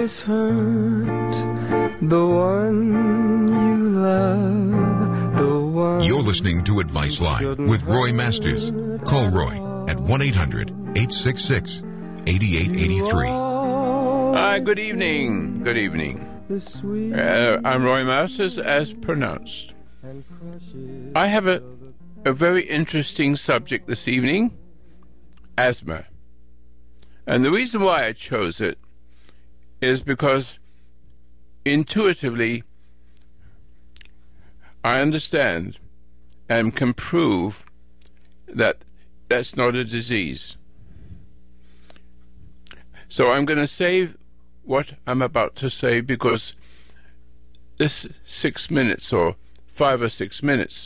always hurt the one you love, the one. You're listening to Advice Line with Roy Masters. Call Roy at 1-800-866-8883. Hi, good evening. Good evening. I'm Roy Masters, as pronounced. I have a very interesting subject this evening, asthma. And the reason why I chose it is because intuitively I understand and can prove that that's not a disease. So I'm going to save what I'm about to say because this 6 minutes or 5 or 6 minutes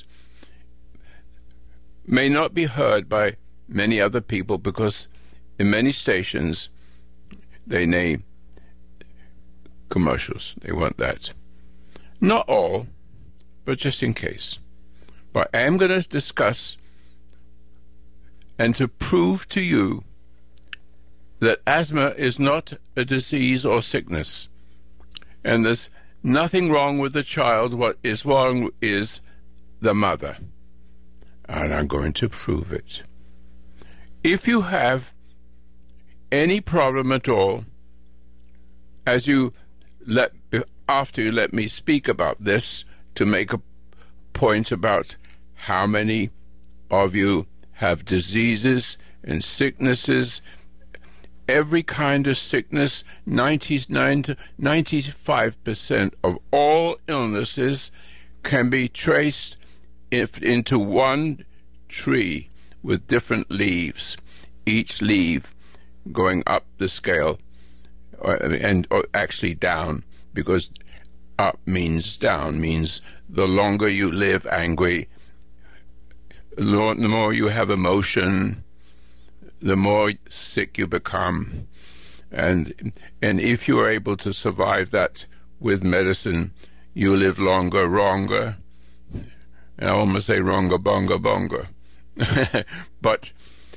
may not be heard by many other people because in many stations they name commercials. They want that. Not all, but just in case. But I am going to discuss and to prove to you that asthma is not a disease or sickness, and there's nothing wrong with the child. What is wrong is the mother, and I'm going to prove it. If you have any problem at all, after you let me speak about this, to make a point about how many of you have diseases and sicknesses, every kind of sickness, 99 to 95% of all illnesses can be traced into one tree with different leaves, each leaf going up the scale, or actually down, because up means down, means the longer you live angry, the more you have emotion, the more sick you become. And if you are able to survive that with medicine, you live longer. And I almost say wronger, bonga. But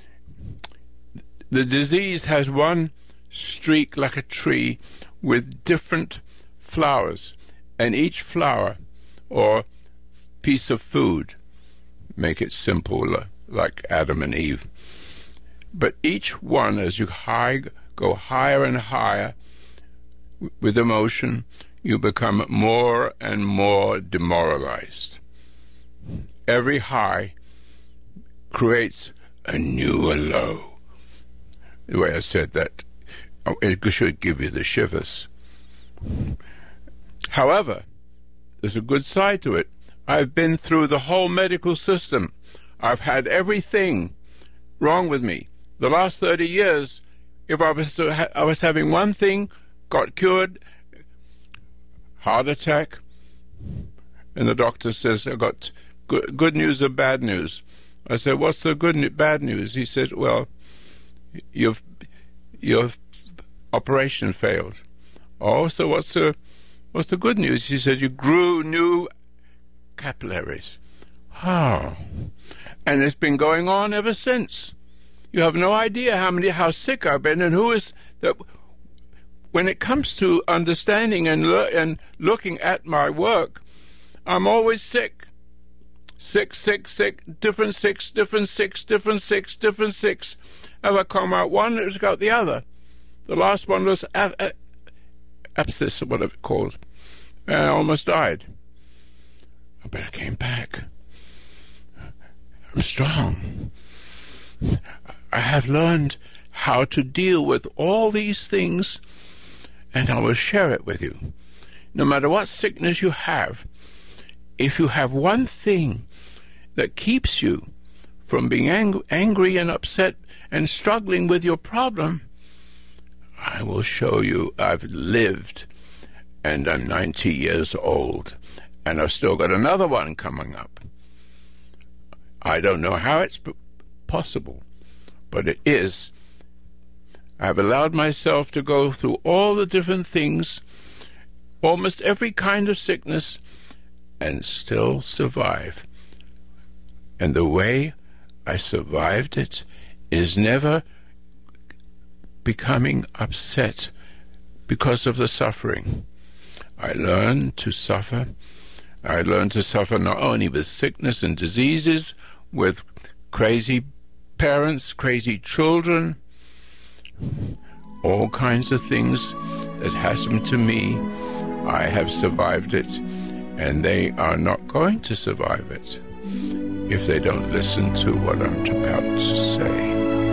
the disease has one streak like a tree with different flowers, and each flower or piece of food, make it simple like Adam and Eve, but each one, as you go higher and higher with emotion, you become more and more demoralized. Every high creates a new low. The way I said that, it should give you the shivers. However, there's a good side to it. I've been through the whole medical system. I've had everything wrong with me. The last 30 years, if I was having one thing, got cured, heart attack, and the doctor says, I got good news or bad news. I said, what's the bad news? He said, well, your operation failed. Oh, so what's the good news? He said, you grew new capillaries. Oh. And it's been going on ever since. You have no idea how sick I've been, and who is that. When it comes to understanding and looking at my work, I'm always sick. Sick, different six. As I come out one, it was got the other. The last one was abscess, or whatever it's called. And I almost died. But I came back. I'm strong. I have learned how to deal with all these things, and I will share it with you. No matter what sickness you have, if you have one thing that keeps you from being angry and upset and struggling with your problem, I will show you. I've lived, and I'm 90 years old, and I've still got another one coming up. I don't know how it's possible, but it is. I've allowed myself to go through all the different things, almost every kind of sickness, and still survive. And the way I survived it is never becoming upset because of the suffering. I learned to suffer. I learned to suffer not only with sickness and diseases, with crazy parents, crazy children, all kinds of things that happened to me. I have survived it, and they are not going to survive it if they don't listen to what I'm about to say.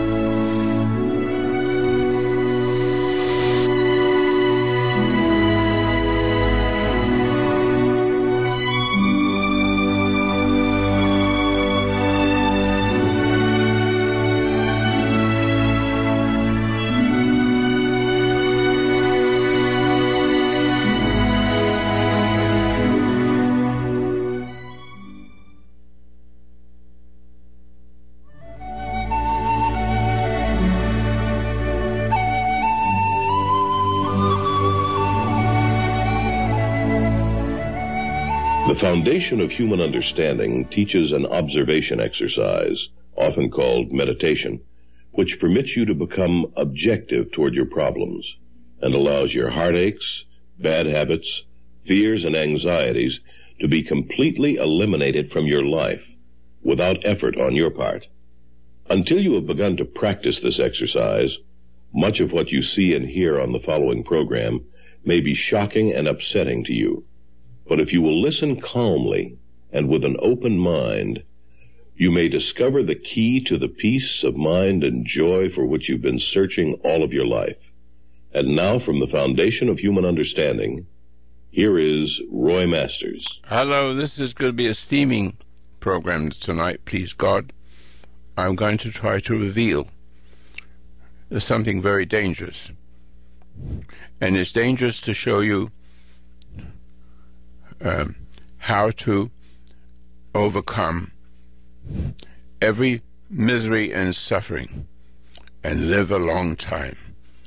The foundation of human understanding teaches an observation exercise, often called meditation, which permits you to become objective toward your problems and allows your heartaches, bad habits, fears, and anxieties to be completely eliminated from your life without effort on your part. Until you have begun to practice this exercise, much of what you see and hear on the following program may be shocking and upsetting to you. But if you will listen calmly and with an open mind, you may discover the key to the peace of mind and joy for which you've been searching all of your life. And now, from the foundation of human understanding, here is Roy Masters. Hello, this is going to be a steaming program tonight, please God. I'm going to try to reveal something very dangerous. And it's dangerous to show you how to overcome every misery and suffering and live a long time,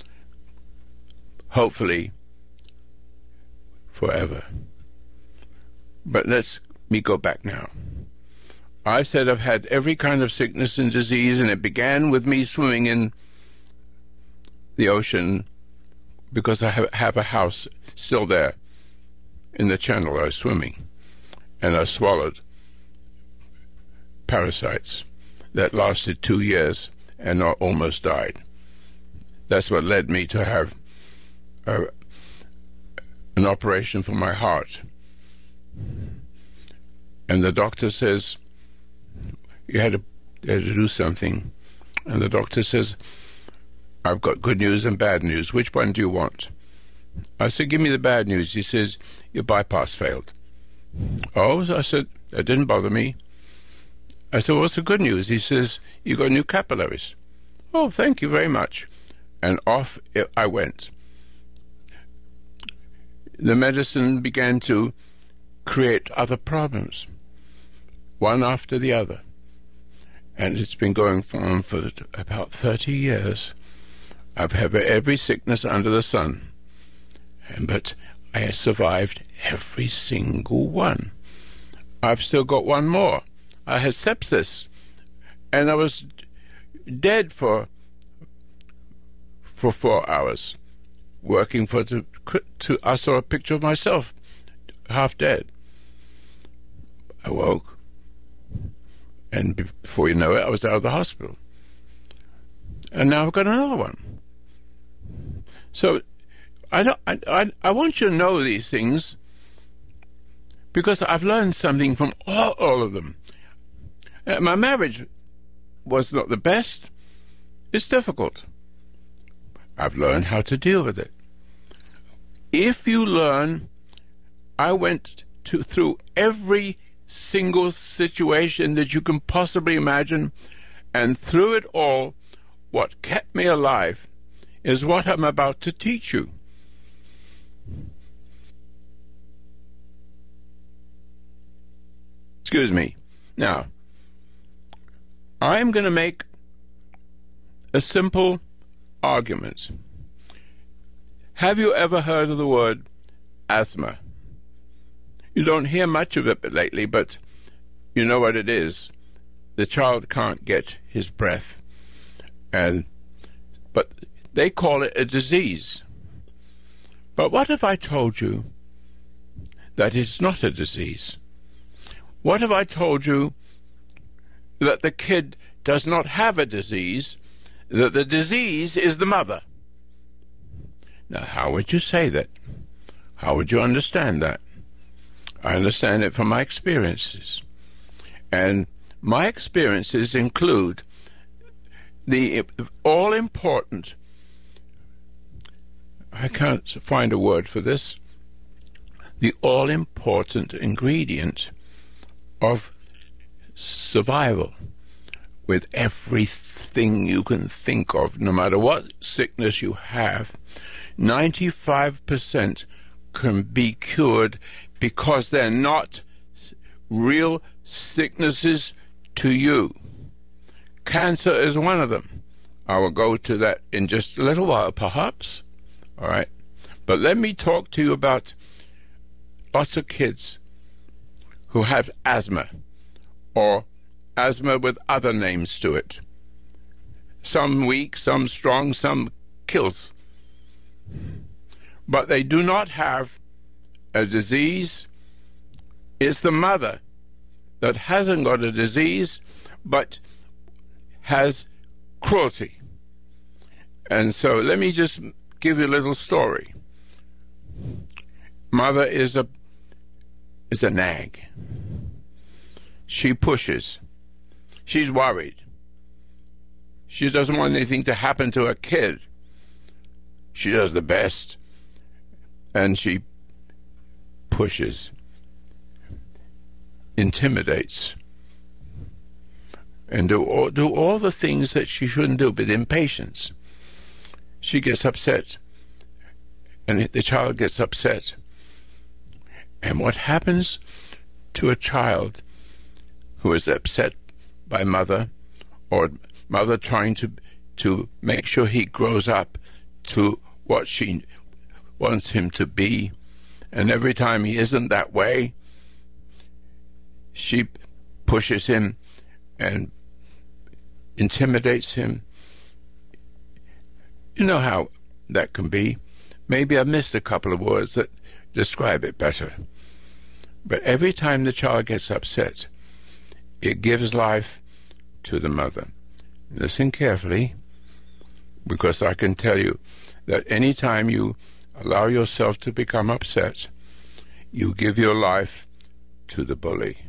hopefully forever. But let me go back now. I said I've had every kind of sickness and disease, and it began with me swimming in the ocean because I have a house still there in the channel I was swimming, and I swallowed parasites that lasted 2 years and I almost died. That's what led me to have an operation for my heart. And the doctor says, you had to do something. And the doctor says, I've got good news and bad news. Which one do you want? I said, give me the bad news. He says, your bypass failed. Oh, I said, that didn't bother me. I said, what's the good news? He says, you got new capillaries. Oh, thank you very much. And off I went. The medicine began to create other problems, one after the other. And it's been going on for about 30 years. I've had every sickness under the sun. But I have survived every single one. I've still got one more. I had sepsis, and I was dead for 4 hours, working I saw a picture of myself, half dead. I woke, and before you know it, I was out of the hospital. And now I've got another one. So I want you to know these things because I've learned something from all of them. My marriage was not the best. It's difficult. I've learned how to deal with it. If you learn, I went through every single situation that you can possibly imagine, and through it all, what kept me alive is what I'm about to teach you. Excuse me. Now, I'm going to make a simple argument. Have you ever heard of the word asthma? You don't hear much of it lately, but you know what it is. The child can't get his breath, but they call it a disease. But what if I told you that it's not a disease? What if I told you that the kid does not have a disease, that the disease is the mother? Now, how would you say that? How would you understand that? I understand it from my experiences. And my experiences include the all-important, I can't find a word for this, the all-important ingredient of survival. With everything you can think of, no matter what sickness you have, 95% can be cured because they're not real sicknesses to you. Cancer is one of them. I will go to that in just a little while, perhaps. All right? But let me talk to you about lots of kids who have asthma, or asthma with other names to it. Some weak, some strong, some kills. But they do not have a disease. It's the mother that hasn't got a disease, but has cruelty. And so let me just give you a little story. Mother is a nag. She pushes. She's worried. She doesn't want anything to happen to her kid. She does the best, and she pushes, intimidates, and do all the things that she shouldn't do with impatience. She gets upset, and the child gets upset. And what happens to a child who is upset by mother, or mother trying to make sure he grows up to what she wants him to be, and every time he isn't that way, she pushes him and intimidates him. You know how that can be. Maybe I missed a couple of words that describe it better. But every time the child gets upset, it gives life to the mother. Listen carefully, because I can tell you that any time you allow yourself to become upset, you give your life to the bully.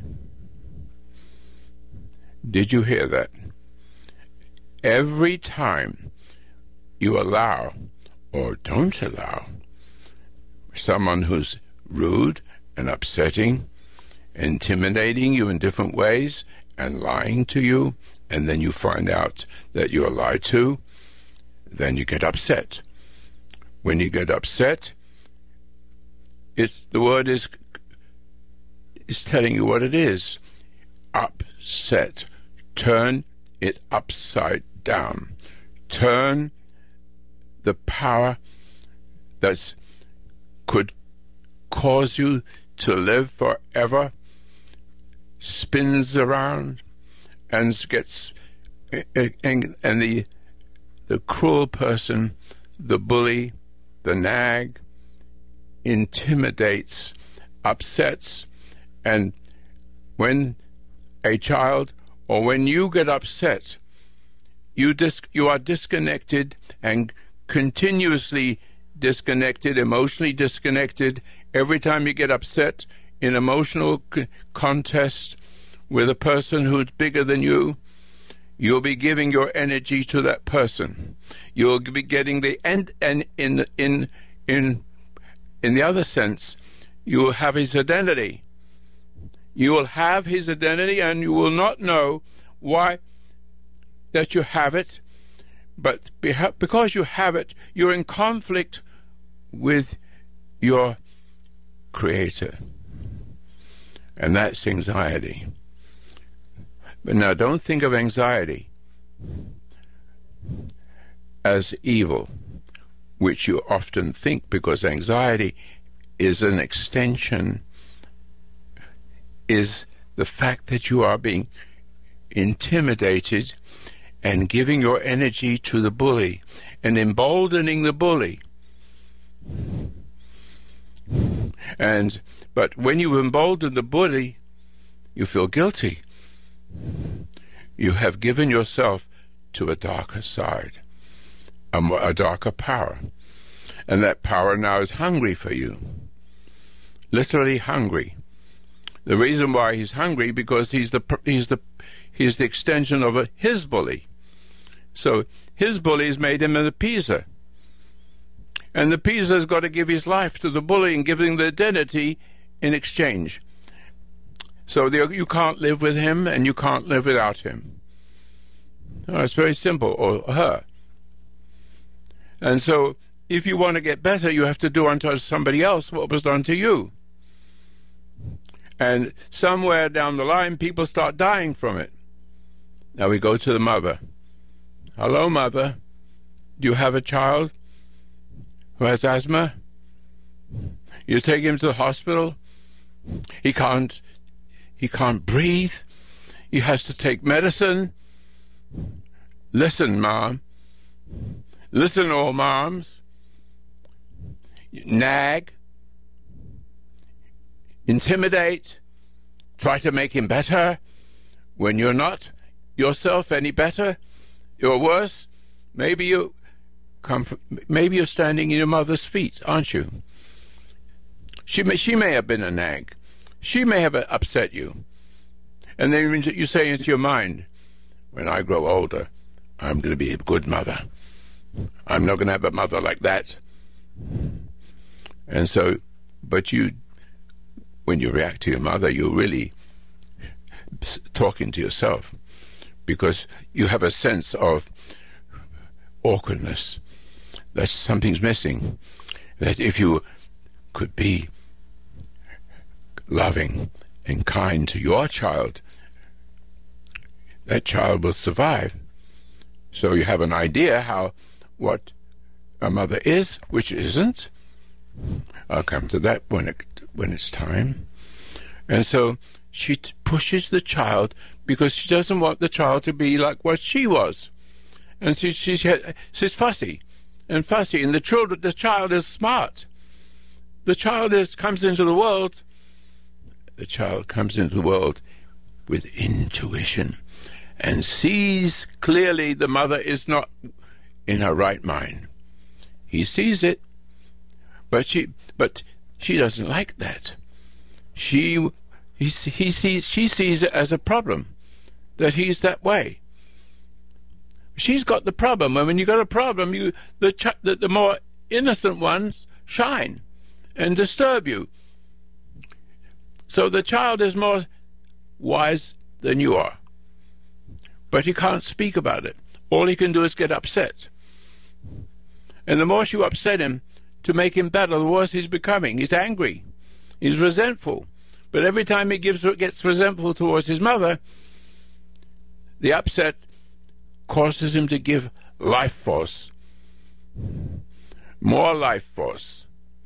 Did you hear that? Every time you allow or don't allow someone who's rude and upsetting, intimidating you in different ways, and lying to you, and then you find out that you're lied to, then you get upset. When you get upset, the word is telling you what it is. Upset. Turn it upside down. Turn the power that could cause you to live forever, spins around, and gets, and the cruel person, the bully, the nag, intimidates, upsets, and when a child, or when you get upset, you are disconnected, and continuously disconnected, emotionally disconnected. Every time you get upset in emotional contest with a person who's bigger than you, you'll be giving your energy to that person. You'll be getting the end, and in the other sense, you will have his identity. You will have his identity, and you will not know why that you have it, but because you have it, you're in conflict with your Creator. And that's anxiety. But now, don't think of anxiety as evil, which you often think, because anxiety is an extension, is the fact that you are being intimidated and giving your energy to the bully and emboldening the bully. But when you've emboldened the bully, you feel guilty. You have given yourself to a darker side, a darker power. And that power now is hungry for you. Literally hungry. The reason why he's hungry, because he's the extension of his bully. So his bully's made him an appeaser. And the appeaser's got to give his life to the bully and give him the identity in exchange. So you can't live with him and you can't live without him. It's very simple, or her. And so if you want to get better, you have to do unto somebody else what was done to you. And somewhere down the line, people start dying from it. Now we go to the mother. Hello, mother. Do you have a child who has asthma? You take him to the hospital. He can't breathe. He has to take medicine. Listen, Mom. Listen, all moms. Nag. Intimidate. Try to make him better when you're not yourself any better. You're worse. Maybe you're standing in your mother's feet, aren't you? She may have been a nag. She may have upset you. And then you say into your mind, when I grow older, I'm going to be a good mother. I'm not going to have a mother like that. And so, but when you react to your mother, you're really talking to yourself, because you have a sense of awkwardness, that something's missing, that if you could be loving and kind to your child, that child will survive. So you have an idea what a mother is, which isn't. I'll come to that when it's time. And so she pushes the child because she doesn't want the child to be like what she was. And she's fussy, and the child is smart. The child comes into the world with intuition and sees clearly the mother is not in her right mind. He sees it, but she doesn't like that. She sees it as a problem, that he's that way. She's got the problem, and when you got a problem, the more innocent ones shine and disturb you. So the child is more wise than you are, but he can't speak about it. All he can do is get upset. And the more you upset him to make him better, the worse he's becoming. He's angry. He's resentful. But every time he gets resentful towards his mother, the upset causes him to give life force. More life force.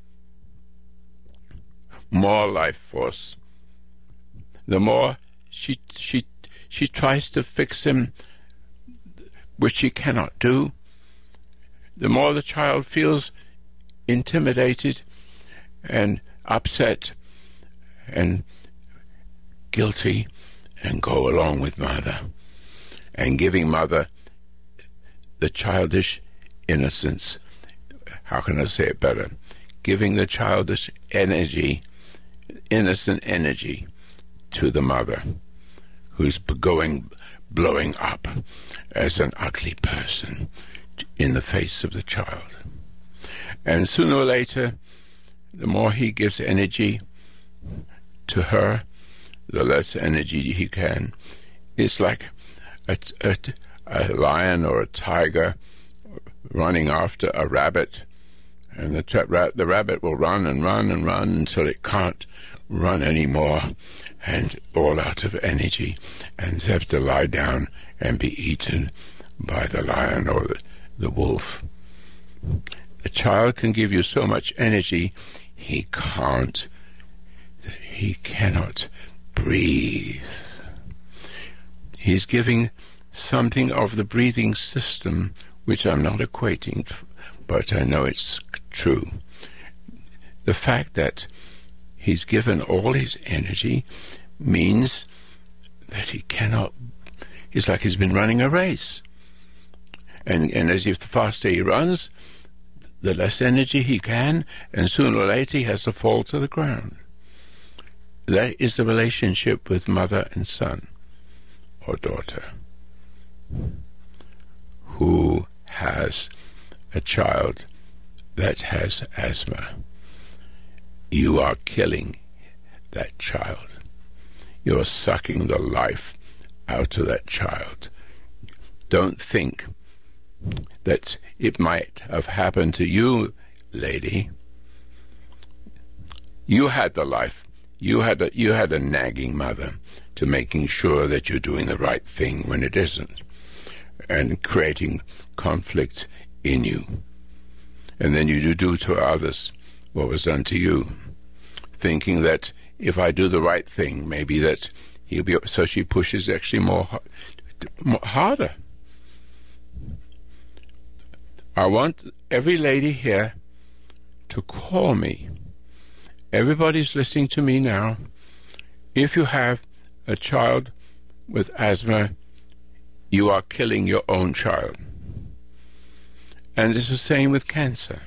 More life force. The more she tries to fix him, which she cannot do, the more the child feels intimidated and upset and guilty, and go along with mother, and giving mother the childish innocence. How can I say it better? Giving the childish energy, innocent energy, to the mother, who's blowing up as an ugly person in the face of the child. And sooner or later, the more he gives energy to her, the less energy he can. It's like a lion or a tiger running after a rabbit, and the rabbit will run and run and run until it can't run anymore, and all out of energy, and have to lie down and be eaten by the lion or the wolf. A child can give you so much energy, he cannot breathe. He's giving something of the breathing system, which I'm not equating, but I know it's true. The fact that he's given all his energy, means that he cannot, it's like he's been running a race. And as if the faster he runs, the less energy he can, and sooner or later he has to fall to the ground. That is the relationship with mother and son, or daughter, who has a child that has asthma. You are killing that child. You're sucking the life out of that child. Don't think that it might have happened to you, lady. You had the life. You had a nagging mother to making sure that you're doing the right thing when it isn't, and creating conflict in you. And then you do to others what was done to you, thinking that if I do the right thing, maybe that he'll be. So she pushes actually more harder. I want every lady here to call me. Everybody's listening to me now. If you have a child with asthma, you are killing your own child. And it's the same with cancer.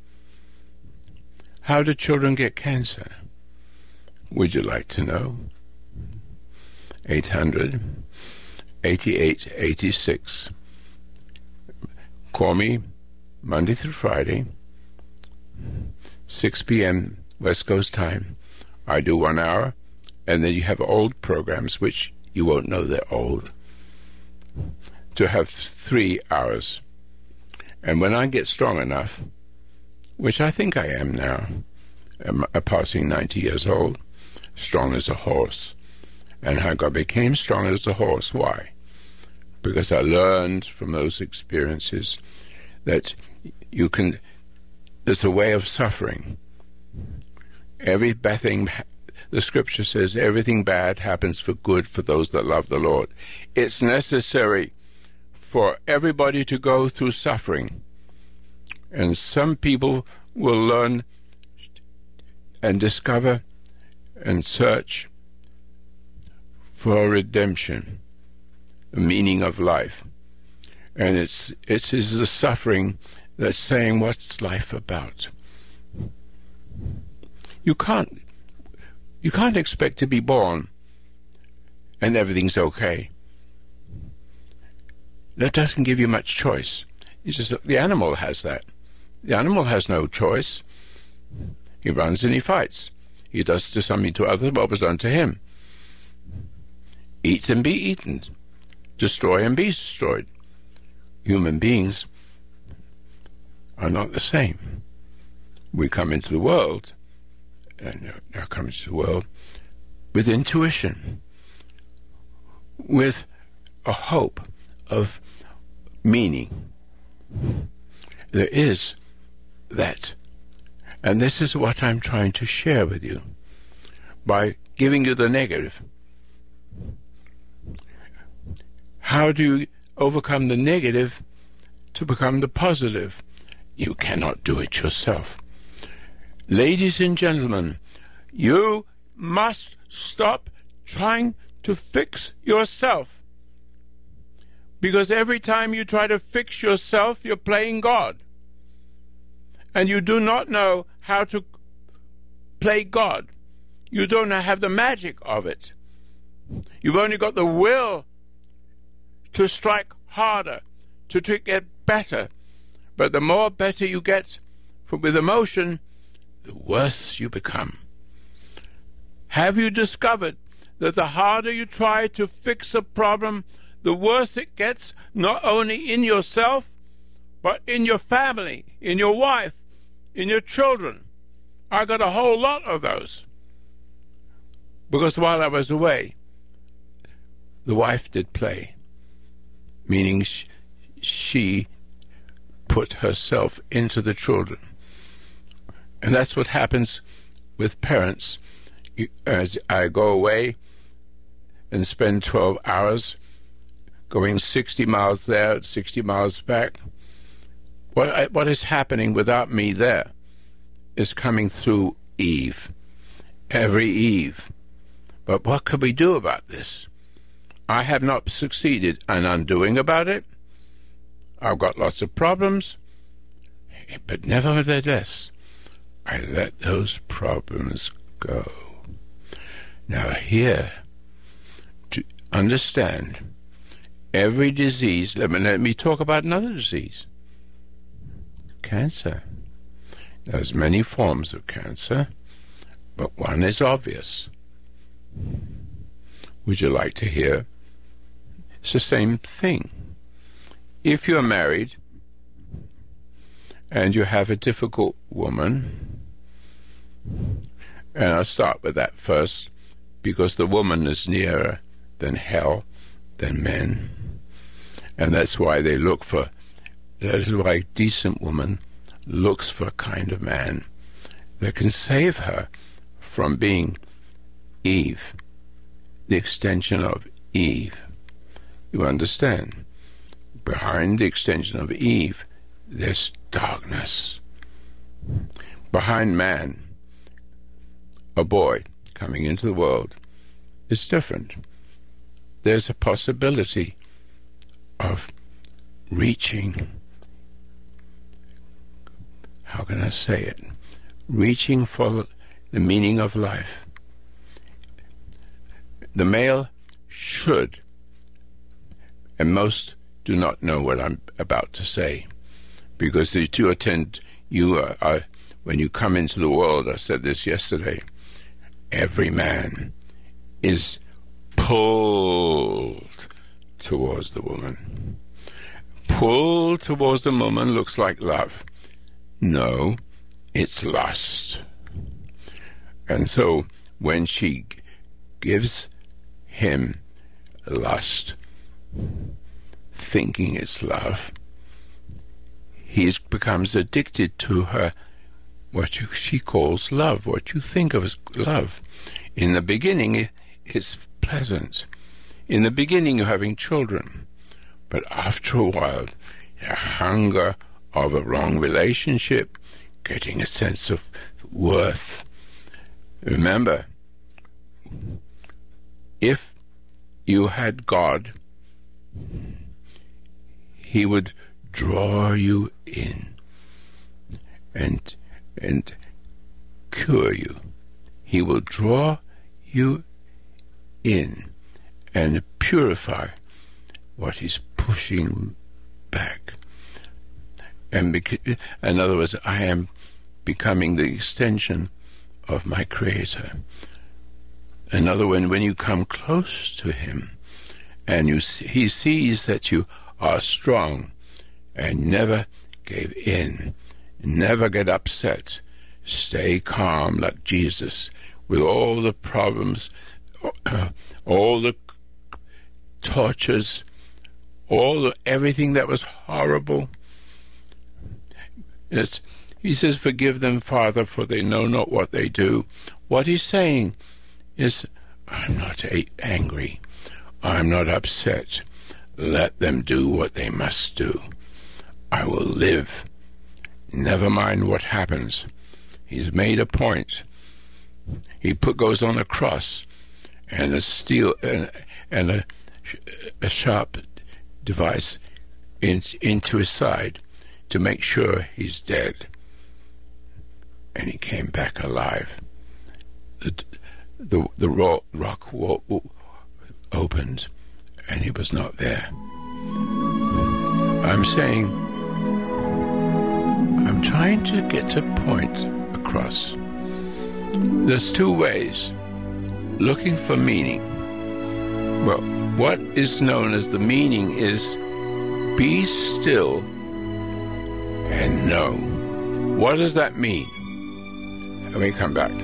How do children get cancer? Would you like to know? 800-8886. Call me Monday through Friday, 6 p.m. West Coast time. I do 1 hour, and then you have old programs, which you won't know they're old, to have 3 hours. And when I get strong enough, which I think I am now, I'm passing 90 years old, strong as a horse. And how God became strong as a horse. Why? Because I learned from those experiences that there's a way of suffering. Every bad thing, the scripture says, everything bad happens for good for those that love the Lord. It's necessary for everybody to go through suffering. And some people will learn and discover and search for redemption, the meaning of life. And it's the suffering that's saying, what's life about? You can't expect to be born and everything's okay. That doesn't give you much choice. It's just the animal has that. The animal has no choice. He runs and he fights. He does something to others what was done to him. Eat and be eaten. Destroy and be destroyed. Human beings are not the same. We come into the world, and now come into the world, with intuition, with a hope of meaning. There is that. And this is what I'm trying to share with you by giving you the negative. How do you overcome the negative to become the positive? You cannot do it yourself. Ladies and gentlemen, you must stop trying to fix yourself. Because every time you try to fix yourself, you're playing God. And you do not know how to play God. You don't have the magic of it. You've only got the will to strike harder, to get better. But the more better you get with emotion, the worse you become. Have you discovered that the harder you try to fix a problem, the worse it gets, not only in yourself, but in your family, in your wife, in your children? I got a whole lot of those. Because while I was away, the wife did play, meaning she put herself into the children. And that's what happens with parents. As I go away and spend 12 hours going 60 miles there, 60 miles back, what is happening without me there is coming through Eve. every eve. But what could we do about this? I have not succeeded in undoing about it. I've got lots of problems, but nevertheless, I let those problems go. Now here, to understand, every disease, let me talk about another disease. Cancer. There's many forms of cancer, but one is obvious. Would you like to hear? It's the same thing. If you're married and you have a difficult woman, and I'll start with that first, because the woman is nearer than hell than men, and that's why that is why a decent woman looks for a kind of man that can save her from being Eve, the extension of Eve. You understand? Behind the extension of Eve, there's darkness. Behind man, a boy coming into the world, is different. There's a possibility of reaching, how can I say it? Reaching for the meaning of life. The male should, and most do not know what I'm about to say, because when you come into the world, I said this yesterday, every man is pulled towards the woman. Pulled towards the woman looks like love. No, it's lust. And so when she gives him lust, thinking it's love, he becomes addicted to her, she calls love, what you think of as love. In the beginning, it's pleasant. In the beginning, you're having children. But after a while, the hunger of a wrong relationship, getting a sense of worth. Remember, if you had God, he would draw you in and cure you. He will draw you in and purify what is pushing back. And in other words, I am becoming the extension of my Creator. In other words, when you come close to him and he sees that you are strong and never gave in, never get upset, stay calm like Jesus, with all the problems, all the tortures, everything that was horrible. He says, forgive them, Father, for they know not what they do. What he's saying is, I'm not angry. I'm not upset. Let them do what they must do. I will live. Never mind what happens. He's made a point. He goes on a cross and a steel and a sharp device into his side to make sure he's dead. And he came back alive. The rock wall opened, and he was not there. I'm trying to get a point across. There's two ways. Looking for meaning. Well, what is known as the meaning is be still and know. What does that mean? Let me come back.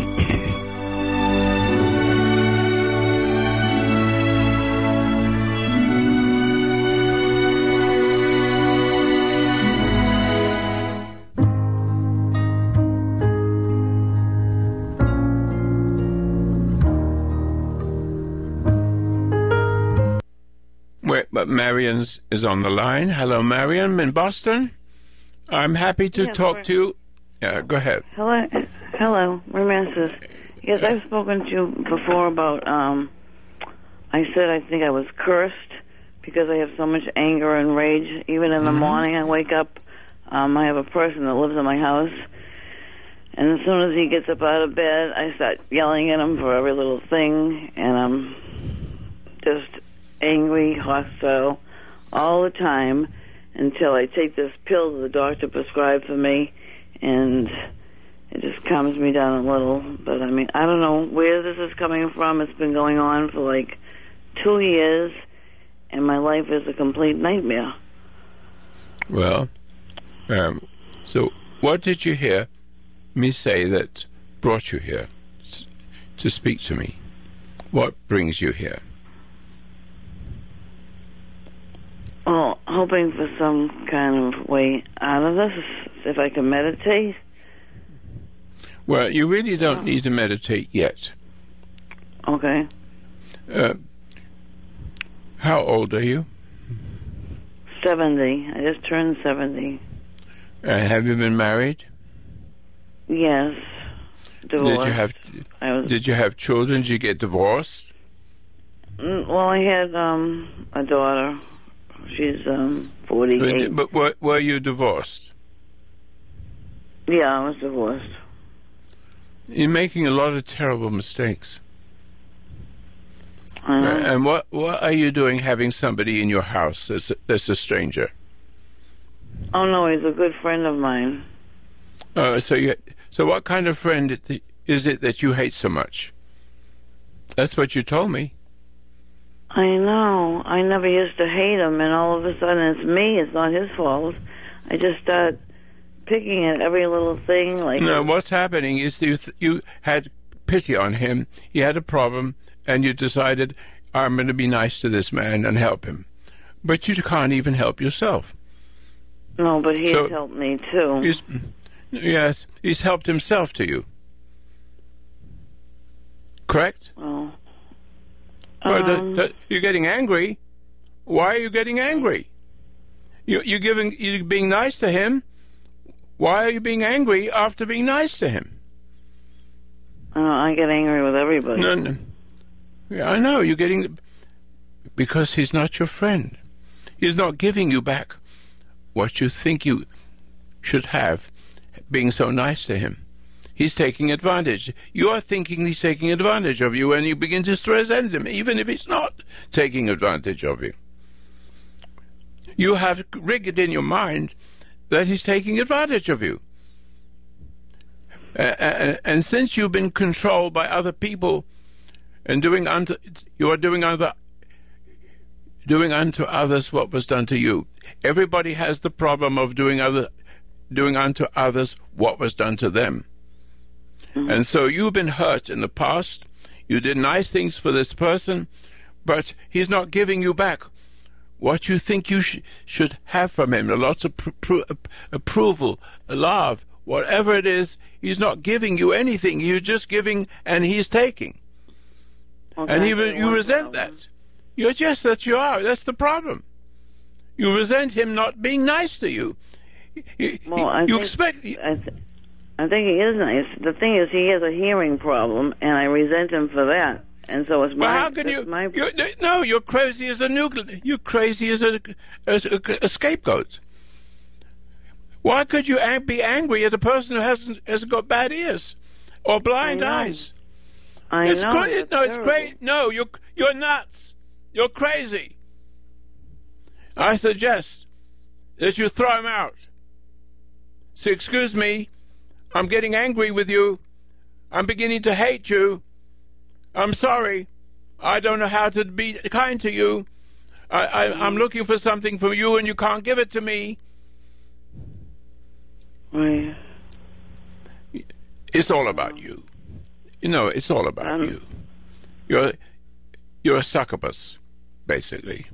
But Marion is on the line. Hello, Marion in Boston. I'm happy to talk to you. Yeah, go ahead. Hello, romances. Yes, I've spoken to you before about, I said I think I was cursed because I have so much anger and rage. Even in the morning I wake up, I have a person that lives in my house, and as soon as he gets up out of bed, I start yelling at him for every little thing, and I'm just angry, hostile, all the time, until I take this pill that the doctor prescribed for me, and it just calms me down a little. But, I mean, I don't know where this is coming from. It's been going on for, like, 2 years, and my life is a complete nightmare. Well, so what did you hear me say that brought you here to speak to me? What brings you here? Well, hoping for some kind of way out of this, if I can meditate. Well, you really don't need to meditate yet. Okay. How old are you? 70. I just turned 70. Have you been married? Yes. Divorced. Did you have children? Did you get divorced? Well, I had a daughter. She's 48. But were you divorced? Yeah, I was divorced. You're making a lot of terrible mistakes. I know. And what are you doing having somebody in your house that's a stranger? Oh, no, he's a good friend of mine. So what kind of friend is it that you hate so much? That's what you told me. I know. I never used to hate him, and all of a sudden it's me. It's not his fault. I just start picking at every little thing. No, what's happening is you had pity on him. He had a problem, and you decided, I'm going to be nice to this man and help him. But you can't even help yourself. No, but he's helped me, too. Yes, he's helped himself to you. Correct? Oh. Well, you're getting angry. Why are you getting angry? You're being nice to him. Why are you being angry after being nice to him? I get angry with everybody. No. Yeah, I know you're getting because he's not your friend. He's not giving you back what you think you should have, being so nice to him. He's taking advantage. You are thinking he's taking advantage of you, and you begin to resent him, even if he's not taking advantage of you. You have rigged in your mind that he's taking advantage of you. And since you've been controlled by other people and you are doing unto others what was done to you. Everybody has the problem of doing unto others what was done to them. Mm-hmm. And so you've been hurt in the past. You did nice things for this person, but he's not giving you back what you think you should have from him. Lots of approval, love, whatever it is. He's not giving you anything. You're just giving, and he's taking. Okay, and you resent that. Yes, that you are. That's the problem. You resent him not being nice to you. I think he is nice. The thing is, he has a hearing problem, and I resent him for that. And so it's my. Well, how can you? No, you're crazy as a nuclear. You're crazy as a scapegoat. Why could you be angry at a person who hasn't got bad ears or blind eyes? It's great. No, you're nuts. You're crazy. I suggest that you throw him out. So, excuse me, I'm getting angry with you. I'm beginning to hate you. I'm sorry. I don't know how to be kind to you. I'm looking for something from you, and you can't give it to me. Right. It's all about you. It's all about you. You're a succubus, basically.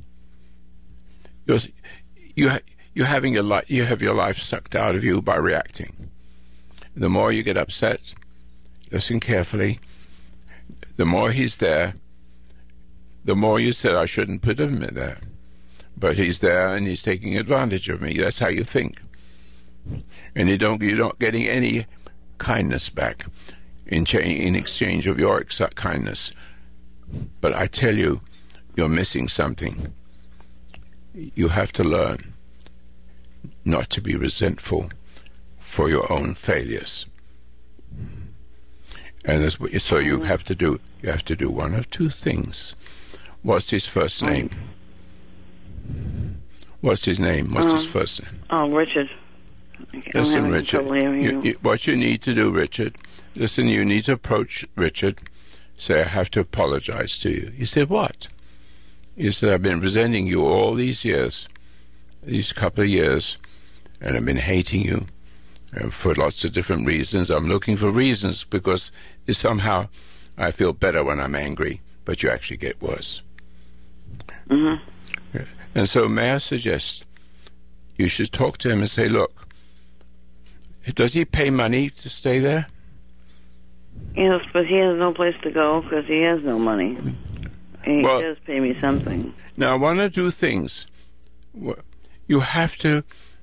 You have your life sucked out of you by reacting. The more you get upset, listen carefully. The more he's there, the more you said I shouldn't put him there, but he's there and he's taking advantage of me. That's how you think, and you're not getting any kindness back. in exchange of your kindness. But I tell you, you're missing something. You have to learn not to be resentful for your own failures. And so you have to do one of two things. What's his first name? What's his name? What's his first name? Oh, Richard. Listen, Richard, what you need to do, Richard, listen, you need to approach Richard, say, I have to apologize to you. He said, what? He said, I've been resenting you all these years, these couple of years, and I've been hating you for lots of different reasons. I'm looking for reasons because somehow I feel better when I'm angry, but you actually get worse. Mm-hmm. And so may I suggest you should talk to him and say, look, does he pay money to stay there? Yes, but he has no place to go because he has no money. He does pay me something. Now, one or two things. You have to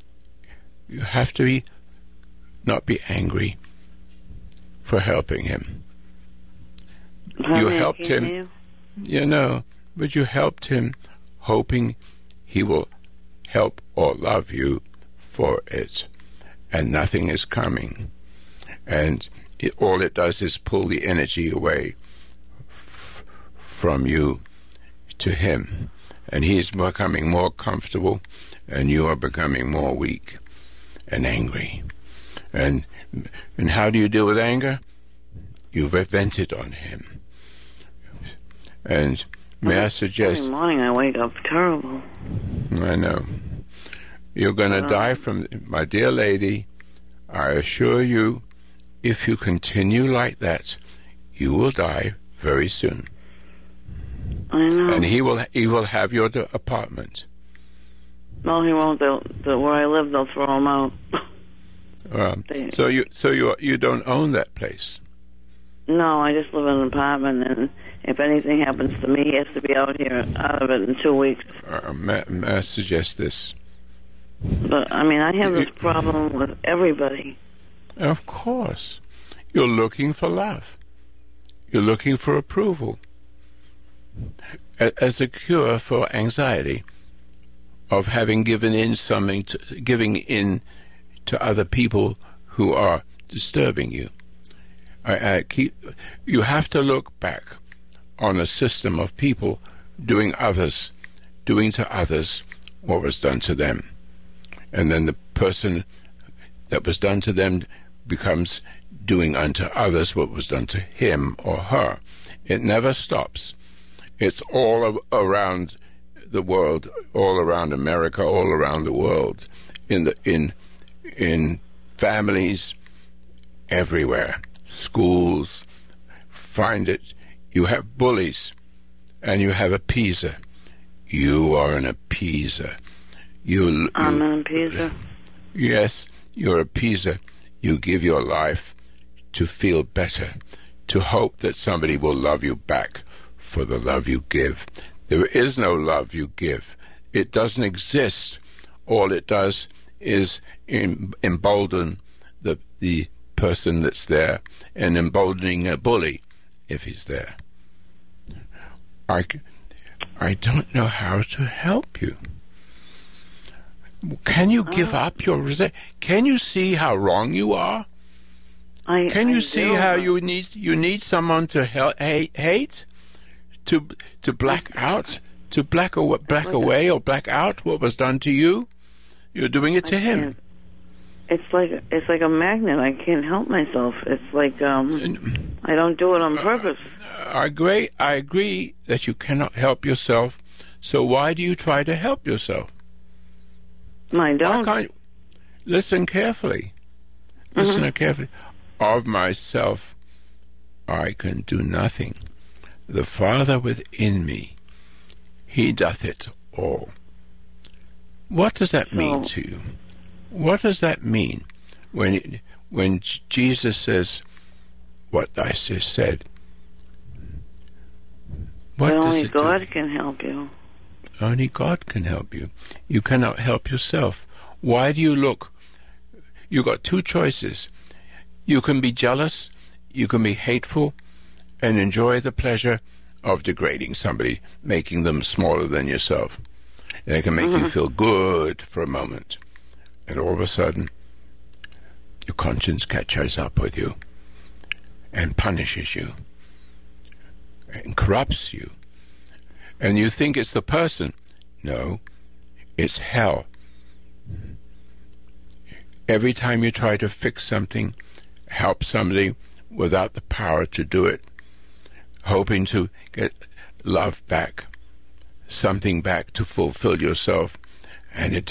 not be angry for helping him. You helped him. But you helped him hoping he will help or love you for it. And nothing is coming. And all it does is pull the energy away from you to him. And he is becoming more comfortable, and you are becoming more weak and angry. And how do you deal with anger? You vent it on him. And may I suggest... Every morning I wake up terrible. I know. You're going to die from... My dear lady, I assure you, if you continue like that, you will die very soon. I know. And he will have your apartment. No, he won't. Where I live, they'll throw him out. So you don't own that place? No, I just live in an apartment, and if anything happens to me, he has to be out of it in 2 weeks. May I suggest this? But, I mean, I have this problem with everybody. Of course. You're looking for love. You're looking for approval. As a cure for anxiety of having giving in to other people who are disturbing you. You have to look back on a system of people doing to others what was done to them. And then the person that was done to them becomes doing unto others what was done to him or her. It never stops. It's all around the world, all around America, all around the world, in families, everywhere, schools. Find it. You have bullies, and you have appeaser. You are an appeaser. I'm an appeaser. Yes, you're a appeaser. You give your life to feel better, to hope that somebody will love you back for the love you give. There is no love you give. It doesn't exist. All it does is embolden the person that's there, and emboldening a bully if he's there. I don't know how to help you. Can you give up your resentment? Can you see how wrong you are? Can you see how you need someone to hate, to black out, to black away or black out what was done to you? You're doing it to him. It's like a magnet. I can't help myself. It's like I don't do it on purpose. I agree that you cannot help yourself. So why do you try to help yourself? I don't. Listen carefully. Listen carefully. Of myself, I can do nothing. The Father within me, He doth it all. What does that mean to you? What does that mean when Jesus says what I just said? What but does only it God do? can help you. Only God can help you. You cannot help yourself. Why do you look? You've got two choices. You can be jealous. you can be hateful and enjoy the pleasure of degrading somebody, making them smaller than yourself. And it can make you feel good for a moment. And all of a sudden, your conscience catches up with you and punishes you and corrupts you. And you think it's the person. No, it's hell. Every time you try to fix something, help somebody without the power to do it, hoping to get love back, something back to fulfill yourself, and it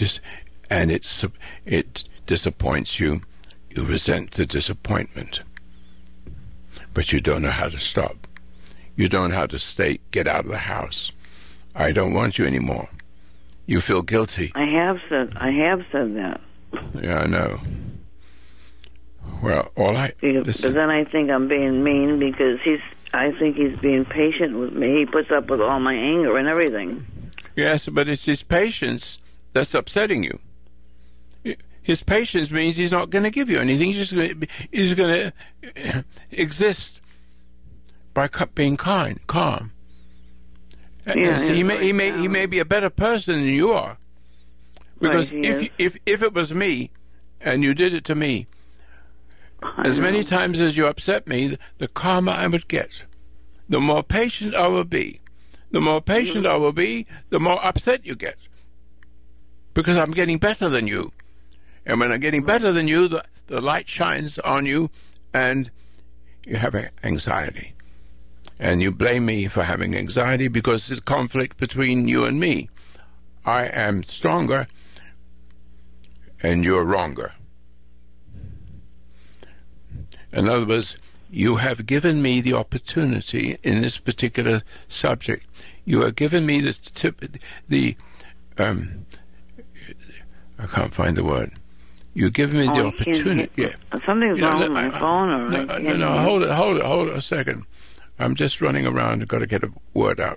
disappoints you. You resent the disappointment, but you don't know how to stop. You don't know how to get out of the house. I don't want you anymore. You feel guilty. I have said that. Yeah, I know. Well, but then I think I'm being mean because I think he's being patient with me. He puts up with all my anger and everything. Yes, but it's his patience that's upsetting you. His patience means he's not going to give you anything. He's going to exist by being calm. Yeah, he may be a better person than you are. Because right, if it was me, and you did it to me, as many times as you upset me, the calmer I would get. The more patient I will be. The more patient I will be, the more upset you get. Because I'm getting better than you. And when I'm getting better than you, the light shines on you, and you have anxiety. And you blame me for having anxiety because there's conflict between you and me. I am stronger, and you're wronger. In other words, you have given me the opportunity in this particular subject. You have given me I can't find the word. You give me the opportunity. Yeah. Something's wrong with my phone, or no. Hold it a second. I'm just running around. I've got to get a word out.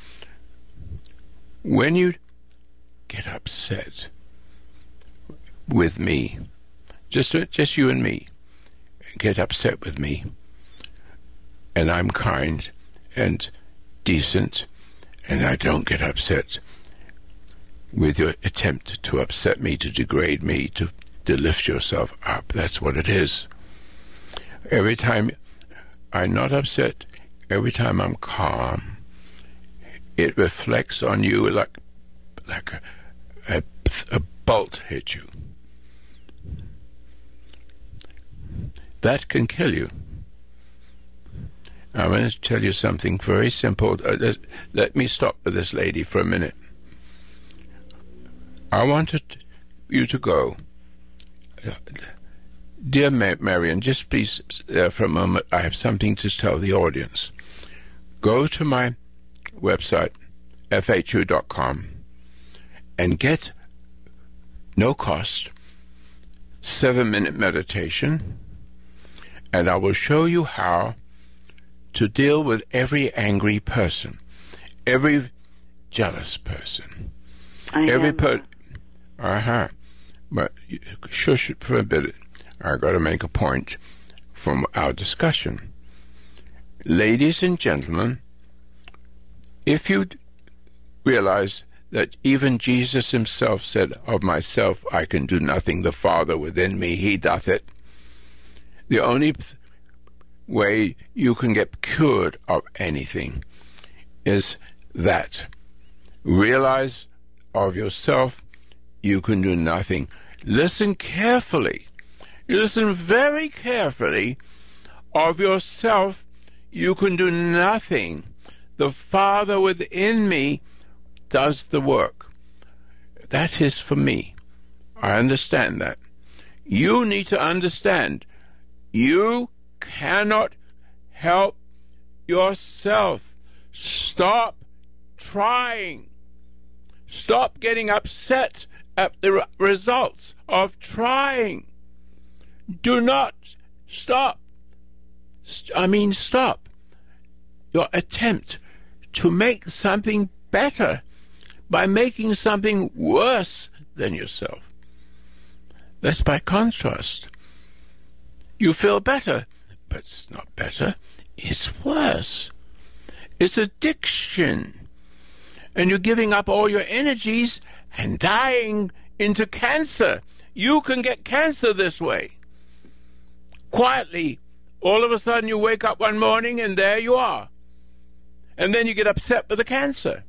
When you get upset with me, just you and me, get upset with me, and I'm kind and decent, and I don't get upset with your attempt to upset me, to degrade me, to lift yourself up. That's what it is. Every time I'm not upset, every time I'm calm, it reflects on you like a bolt hit you. That can kill you. I'm going to tell you something very simple. Let me stop with this lady for a minute. I wanted you to go. Dear Marion, just please, for a moment, I have something to tell the audience. Go to my website, fhu.com, and get, no cost, 7-minute meditation, and I will show you how to deal with every angry person, every jealous person, But shush for a bit. I got to make a point from our discussion. Ladies and gentlemen, if you realize that even Jesus himself said, "Of myself I can do nothing, the Father within me, he doth it." The only way you can get cured of anything is that. Realize of yourself you can do nothing. Listen carefully. Listen very carefully. Of yourself you can do nothing. The Father within me does the work. That is for me. I understand that. You need to understand. You cannot help yourself. Stop trying. Stop getting upset at the results of trying. Do not stop. Stop your attempt to make something better by making something worse than yourself. That's by contrast. You feel better but it's not better. It's worse. It's addiction. And you're giving up all your energies and dying into cancer. You can get cancer this way. Quietly, all of a sudden you wake up one morning and there you are. And then you get upset with the cancer.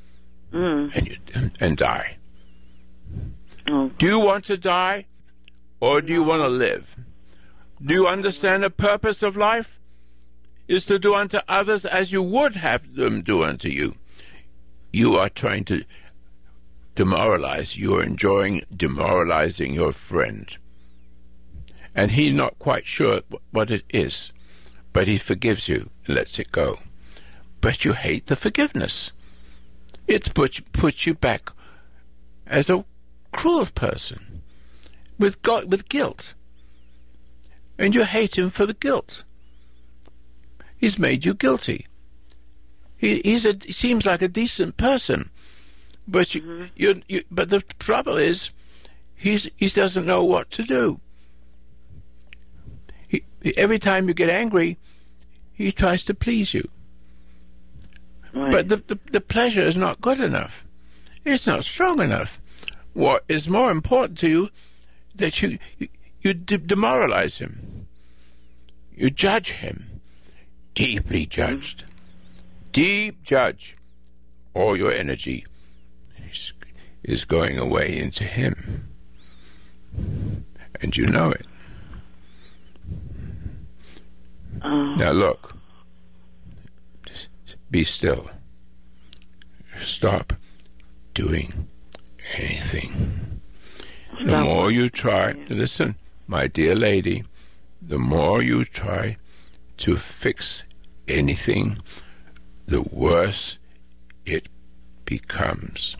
And die. Do you want to die, or do you want to live? Do you understand the purpose of life? Is to do unto others as you would have them do unto you. You are trying to demoralize. You are enjoying demoralizing your friend. And he's not quite sure what it is, but he forgives you and lets it go. But you hate the forgiveness. It puts you back as a cruel person with guilt. And you hate him for the guilt. He's made you guilty. He seems like a decent person, but but the trouble is, he doesn't know what to do. Every time you get angry, he tries to please you. Right. But the pleasure is not good enough. It's not strong enough. What is more important to you, that you demoralize him. You judge him. Deeply judged. Deep judge. All your energy is going away into him. And you know it. Now look. Be still. Stop doing anything. The more you try, listen, my dear lady, the more you try to fix anything, the worse it becomes.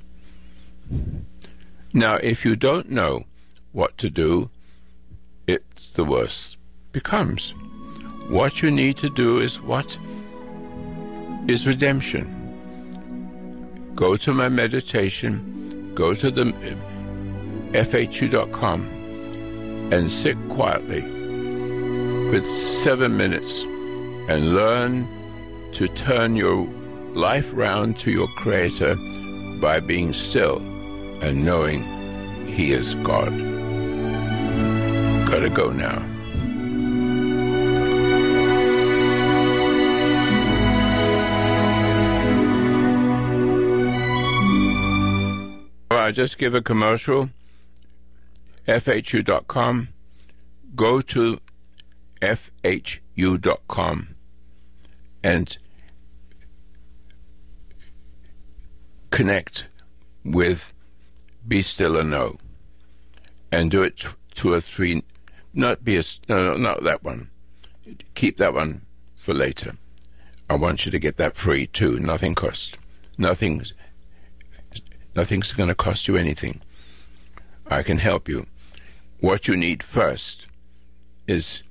Now, if you don't know what to do, it's the worse becomes. What you need to do is redemption. Go to my meditation, go to the FHU.com and sit quietly with 7 minutes and learn to turn your life round to your Creator by being still and knowing He is God. Gotta go now. I'll just give a commercial. FHU.com. Go to FHU.com and connect with Be Still and Know. And do it 2 or 3. Not that one. Keep that one for later. I want you to get that free too. Nothing costs. Nothing's going to cost you anything. I can help you. What you need first is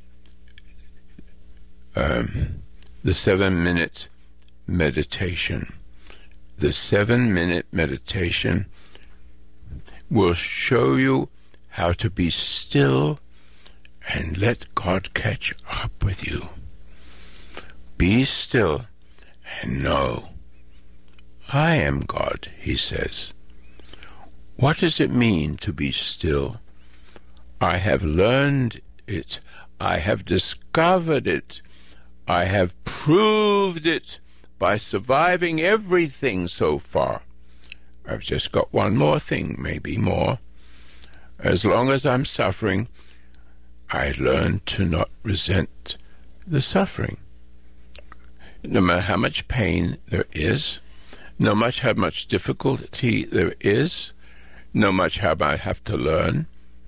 the 7-minute meditation. The 7-minute meditation will show you how to be still and let God catch up with you. Be still and know. I am God, he says. What does it mean to be still? I have learned it. I have discovered it. I have proved it by surviving everything so far. I've just got one more thing, maybe more. As long as I'm suffering, I learn to not resent the suffering. No matter how much pain there is, no matter how much difficulty there is, no matter how I have to learn,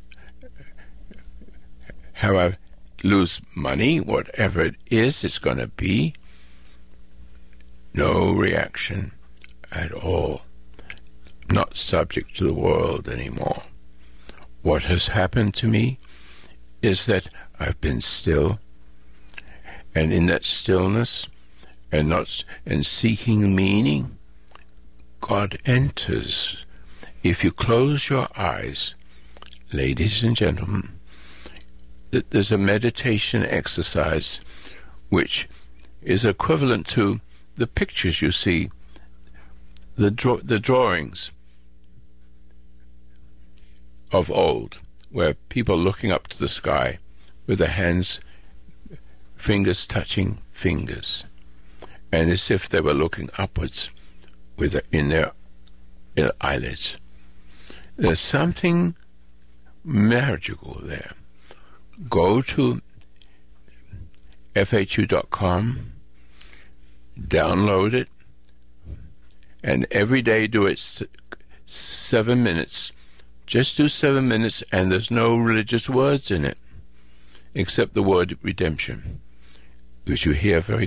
how I lose money, whatever it is it's going to be, no reaction at all. Not subject to the world anymore. What has happened to me is that I've been still, and in that stillness and seeking meaning, God enters. If you close your eyes, ladies and gentlemen, there's a meditation exercise which is equivalent to the pictures you see, the drawings of old, where people looking up to the sky with their hands, fingers touching fingers, and as if they were looking upwards in their eyelids. There's something magical there. Go to FHU.com, download it, and every day do it 7 minutes. Just do 7 minutes, and there's no religious words in it, except the word redemption, which you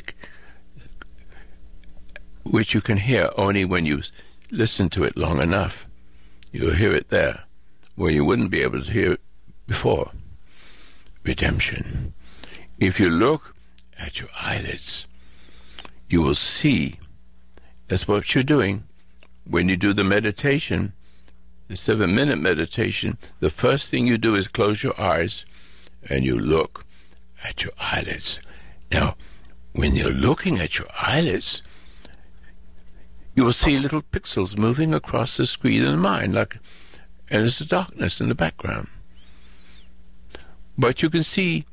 can hear only when you listen to it long enough. You'll hear it there, where you wouldn't be able to hear it before. Redemption. If you look at your eyelids, you will see that's what you're doing when you do the meditation, the 7-minute meditation. The first thing you do is close your eyes and you look at your eyelids. Now, when you're looking at your eyelids, you will see little pixels moving across the screen in the mind, and there's a darkness in the background. But you can see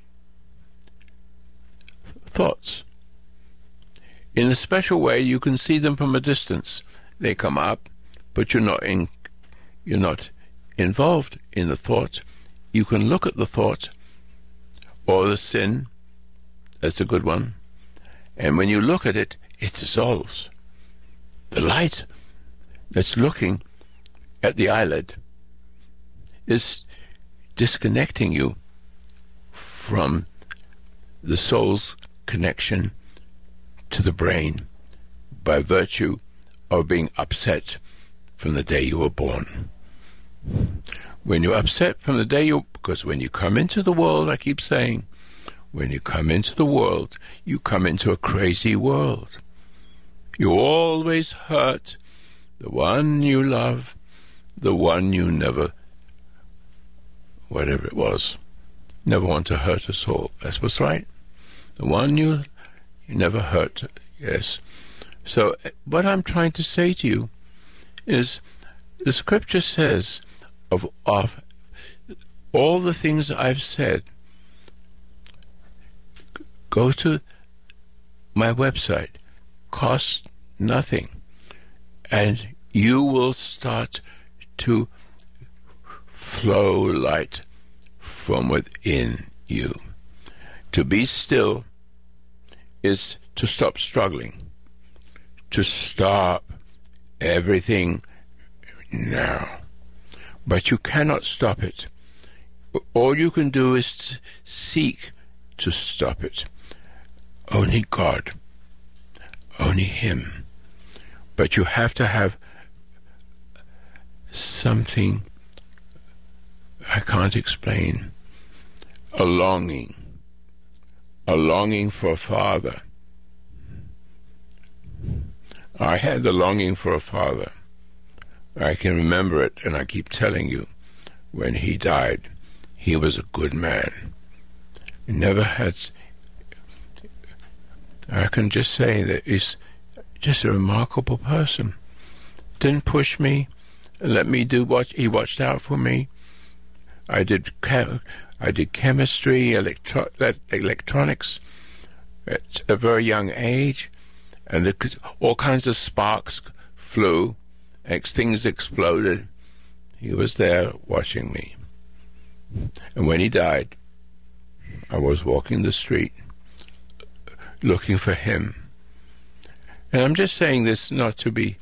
thoughts. In a special way, you can see them from a distance. They come up, but you're not involved in the thought. You can look at the thought or the sin. That's a good one. And when you look at it, it dissolves. The light that's looking at the eyelid is disconnecting you from the soul's connection to the brain by virtue of being upset from the day you were born. When you're upset from the day because when you come into the world, I keep saying, when you come into the world, you come into a crazy world. You always hurt the one you love, the one you never, whatever it was, never want to hurt a soul. That's what's right. The one you never hurt, yes. So what I'm trying to say to you is the scripture says of all the things I've said, go to my website, costs nothing, and you will start to flow light from within you. To be still is to stop struggling, to stop everything now. But you cannot stop it. All you can do is seek to stop it. Only God, only Him. But you have to have something I can't explain, a longing for a father. I had the longing for a father. I can remember it, and I keep telling you, when he died, he was a good man. He never had... I can just say that he's just a remarkable person. Didn't push me, let me do what he watched out for me. I did chemistry, electronics at a very young age, and all kinds of sparks flew, things exploded. He was there watching me. And when he died, I was walking the street looking for him. And I'm just saying this not to be,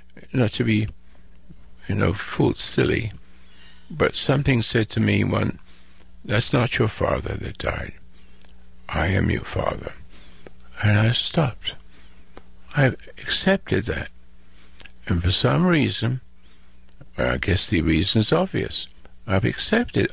fool silly, but something said to me one, that's not your father that died. I am your father. And I stopped. I accepted that. And for some reason, I guess the reason's obvious, I've accepted,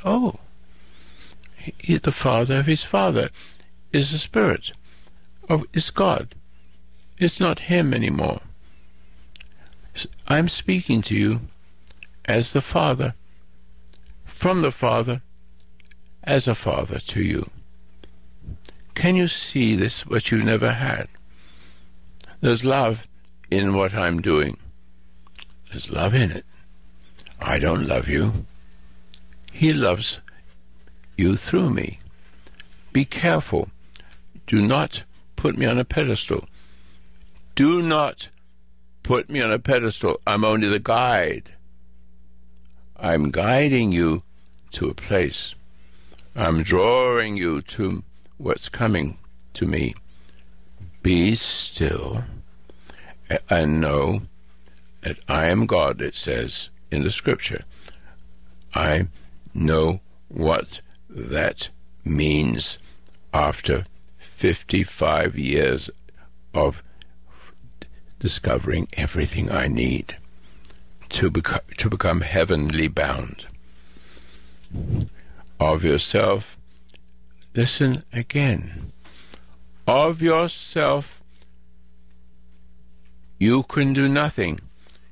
the father of his father is the spirit, is God. It's not him anymore. I'm speaking to you as the Father, from the Father, as a father to you. Can you see this, what you never had? There's love in what I'm doing. There's love in it. I don't love you. He loves you through me. Be careful. Do not put me on a pedestal. Do not put me on a pedestal. I'm only the guide. I'm guiding you to a place. I'm drawing you to what's coming to me. Be still and know that I am God, it says in the scripture. I know what that means after 55 years of discovering everything I need to become heavenly bound. Of yourself, listen again. Of yourself, you can do nothing.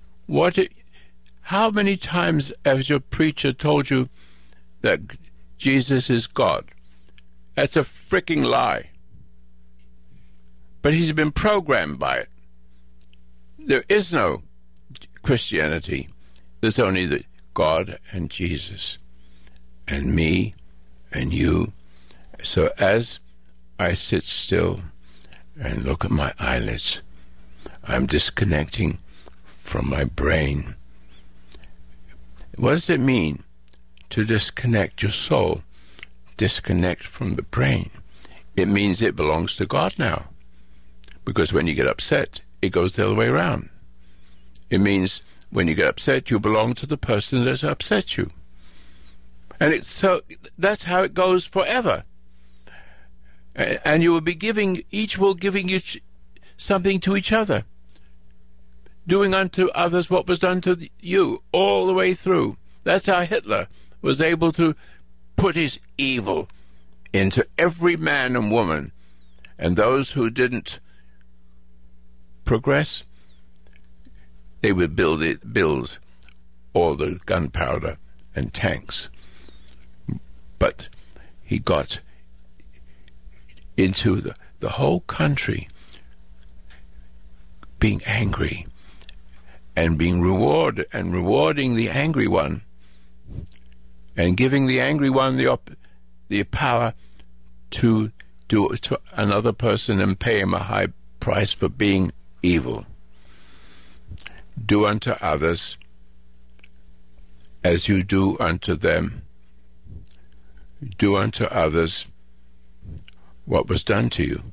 How many times has your preacher told you that Jesus is God? That's a freaking lie. But he's been programmed by it. There is no Christianity. There's only the God and Jesus and me and you. So as I sit still and look at my eyelids, I'm disconnecting from my brain. What does it mean to disconnect your soul? Disconnect from the brain. It means it belongs to God now. Because when you get upset, it goes the other way around. It means when you get upset, you belong to the person that upset you. And so that's how it goes forever. And you will be giving you something to each other. Doing unto others what was done to you all the way through. That's how Hitler was able to put his evil into every man and woman. And those who didn't progress, they would build all the gunpowder and tanks. But he got into the whole country being angry and being rewarding the angry one and giving the angry one the power to do it to another person and pay him a high price for being evil. Do unto others as you do unto them. Do unto others what was done to you.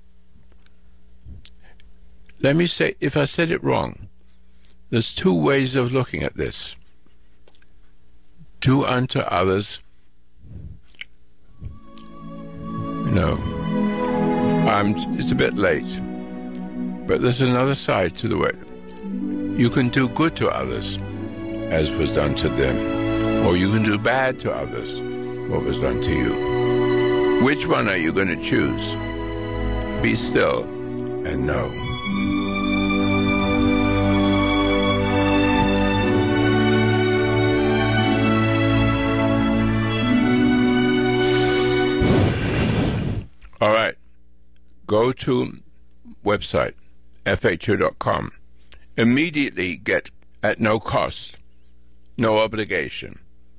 Let me say, if I said it wrong, there's two ways of looking at this. Do unto others. No. It's a bit late. But there's another side to the way. You can do good to others, as was done to them. Or you can do bad to others, what was done to you. Which one are you going to choose? Be still and know. All right. Go to website, FHU.com. Immediately get, at no cost, no obligation,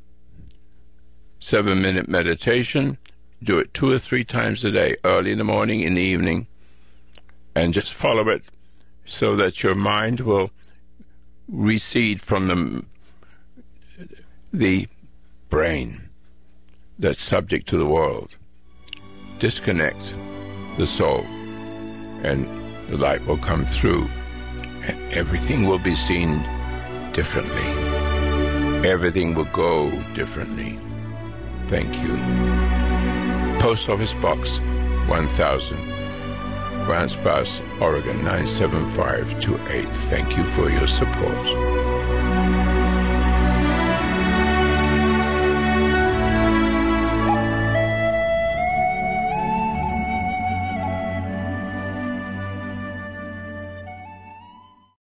7-minute meditation. Do it 2 or 3 times a day, early in the morning, in the evening, and just follow it so that your mind will recede from the brain that's subject to the world. Disconnect the soul, and the light will come through, and everything will be seen differently. Everything will go differently. Thank you. Post Office Box 1000, Grants Pass, Oregon 97528. Thank you for your support.